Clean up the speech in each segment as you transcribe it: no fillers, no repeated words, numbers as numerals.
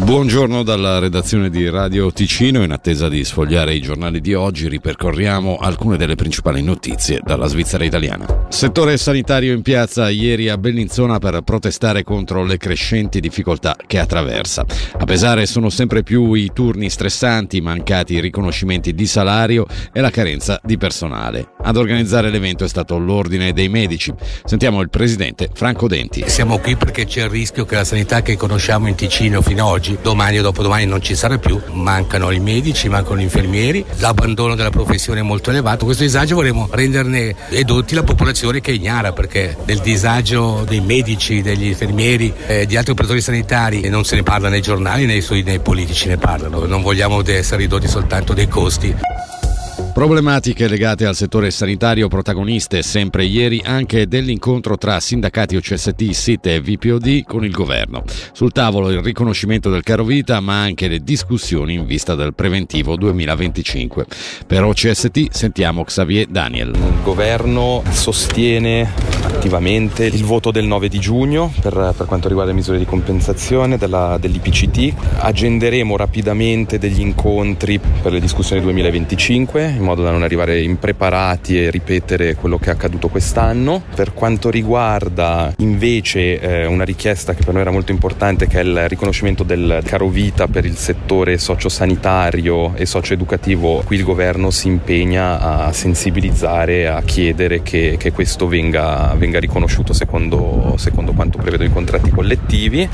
Buongiorno dalla redazione di Radio Ticino. In attesa di sfogliare i giornali di oggi ripercorriamo alcune delle principali notizie dalla Svizzera italiana. Settore sanitario in piazza ieri a Bellinzona per protestare contro le crescenti difficoltà che attraversa. A pesare sono sempre più i turni stressanti, i mancati riconoscimenti di salario e la carenza di personale. Ad organizzare l'evento è stato l'Ordine dei Medici. Sentiamo il presidente Franco Denti. Siamo qui perché c'è il rischio che la sanità che conosciamo in Ticino fino ad oggi, domani o dopodomani non ci sarà più. Mancano i medici, mancano gli infermieri, l'abbandono della professione è molto elevato. Questo disagio vorremmo renderne edotti la popolazione che è ignara, perché del disagio dei medici, degli infermieri e di altri operatori sanitari non se ne parla nei giornali, nei politici ne parlano. Non vogliamo essere ridotti soltanto dei costi. Problematiche legate al settore sanitario, protagoniste sempre ieri anche dell'incontro tra sindacati OCST, SIT e VPOD con il governo. Sul tavolo il riconoscimento del carovita, ma anche le discussioni in vista del preventivo 2025. Per OCST sentiamo Xavier Daniel. Il governo sostiene attivamente il voto del 9 di giugno per quanto riguarda le misure di compensazione dell'IPCT. Agenderemo rapidamente degli incontri per le discussioni 2025 in modo da non arrivare impreparati e ripetere quello che è accaduto quest'anno. Per quanto riguarda invece una richiesta che per noi era molto importante, che è il riconoscimento del carovita per il settore sociosanitario e socioeducativo, qui il governo si impegna a sensibilizzare, a chiedere che questo venga riconosciuto secondo quanto prevedono i contratti collettivi.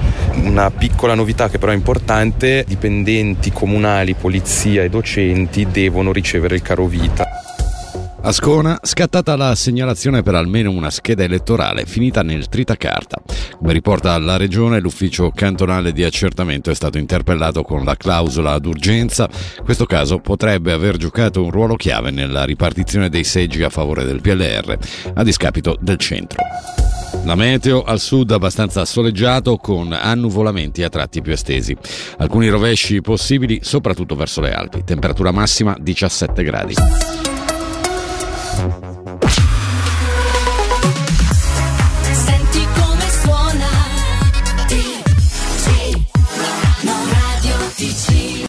Una piccola novità che però è importante: dipendenti comunali, polizia e docenti devono ricevere il carovita. A Scona, scattata la segnalazione per almeno una scheda elettorale finita nel tritacarta. Come riporta la Regione, l'ufficio cantonale di accertamento è stato interpellato con la clausola d'urgenza. Questo caso potrebbe aver giocato un ruolo chiave nella ripartizione dei seggi a favore del PLR, a discapito del centro. La meteo al sud abbastanza soleggiato, con annuvolamenti a tratti più estesi. Alcuni rovesci possibili soprattutto verso le Alpi. Temperatura massima 17 gradi.